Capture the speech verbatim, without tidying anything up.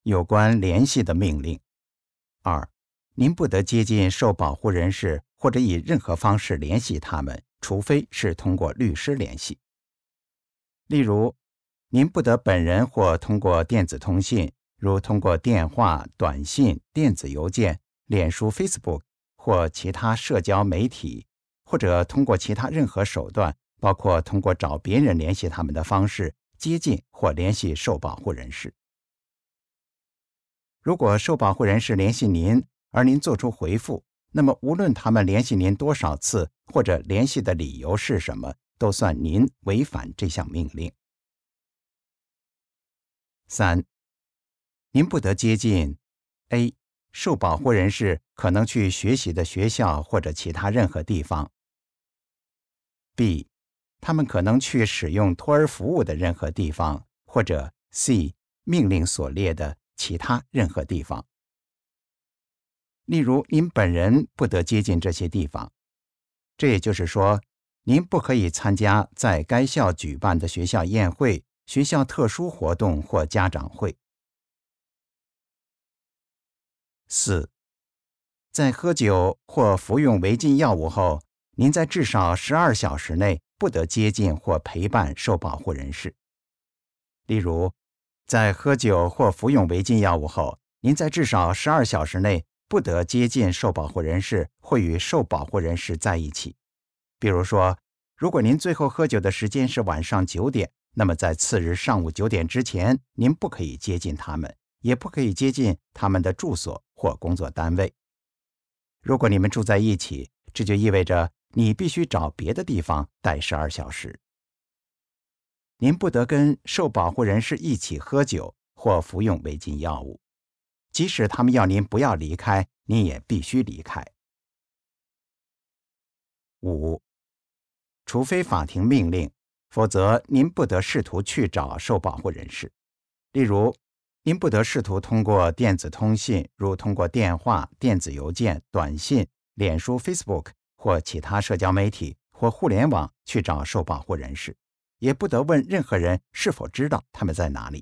有关联系的命令。二，您不得接近受保护人士或者以任何方式联系他们，除非是通过律师联系。例如，您不得本人或通过电子通信，如通过电话、短信、电子邮件、脸书 Facebook 或其他社交媒体，或者通过其他任何手段，包括通过找别人联系他们的方式，接近或联系受保护人士。如果受保护人士联系您，而您做出回复，那么无论他们联系您多少次，或者联系的理由是什么，都算您违反这项命令。三，您不得接近 A 受保护人士可能去学习的学校或者其他任何地方。B 他们可能去使用托儿服务的任何地方，或者 C 命令所列的其他任何地方。例如，您本人不得接近这些地方。这也就是说，您不可以参加在该校举办的学校宴会、学校特殊活动或家长会。四，在喝酒或服用违禁药物后，您在至少十二小时内不得接近或陪伴受保护人士。例如，在喝酒或服用违禁药物后，您在至少十二小时内不得接近受保护人士或与受保护人士在一起。比如说，如果您最后喝酒的时间是晚上九点，那么在次日上午九点之前，您不可以接近他们，也不可以接近他们的住所或工作单位。如果你们住在一起，这就意味着你必须找别的地方待十二小时。您不得跟受保护人士一起喝酒或服用违禁药物，即使他们要您不要离开，你也必须离开。五，除非法庭命令，否则您不得试图去找受保护人士。例如，您不得试图通过电子通信，如通过电话、电子邮件、短信、脸书 Facebook 或其他社交媒体或互联网去找受保护人士，也不得问任何人是否知道他们在哪里。